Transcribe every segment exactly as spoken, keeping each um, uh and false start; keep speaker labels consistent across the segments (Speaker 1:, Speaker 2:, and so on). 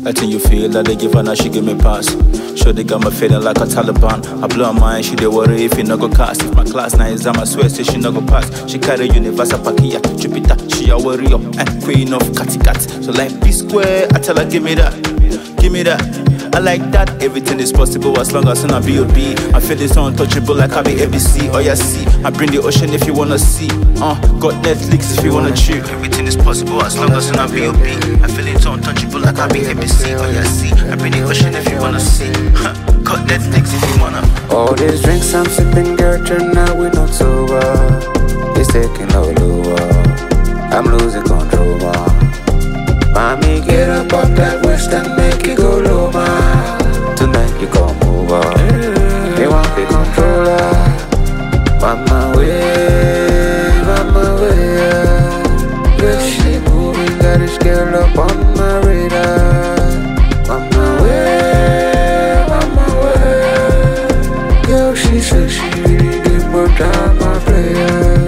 Speaker 1: Letting you feel that they give her, now she give me pass. Sure they got me feeling like a Taliban. I blow her mind, she dey worry if you no go cast. If my class now exam, I swear say she no go pass. She carry universal pakia, Jupiter, she a warrior and queen of catty cats. So like B square, I tell her give me that, give me that. I like that, everything is possible as long as I'm not B O B. I feel it's untouchable like I be A B C. Oh yeah, see, I bring the ocean if you wanna see. Uh, got Netflix if you wanna chill. Everything is possible as long as I'm not B O B. I feel it's untouchable like I be A B C. Oh yeah, see, I bring the ocean if you wanna see. Huh, got Netflix if you wanna.
Speaker 2: All these drinks I'm sipping, girl, turn now we not sober. It's taking all over. I'm losing control, ma. Mommy, get up off that waist and make it go low, ma. Tonight you come over. They want the controller. Mama way, mama way. Yeah, she moving, got this girl up on my radar. Mama way, mama way. Girl, she said she really did more time my prayer.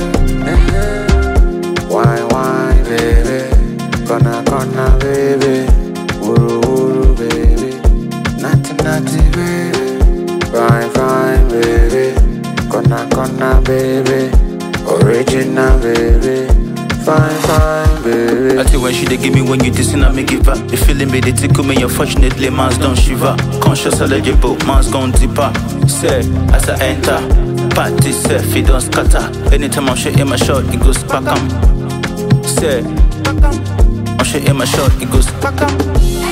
Speaker 2: Wine, wine, baby. Gonna, gonna, baby. Wuru, wuru, baby. Natty, natty, baby. Fine, fine, baby. Gonna, gonna, baby. Original, baby. Fine, fine, baby.
Speaker 1: I tell when she they give me when you dissing, I make it back. You feeling me, they tickle me. Unfortunately, man's don't shiver. Conscious, eligible, man's gone deeper. Say, as I enter, party self, it don't scatter. Anytime I'm shooting my shot, it goes back. Say, I'm shooting my shot, it goes back.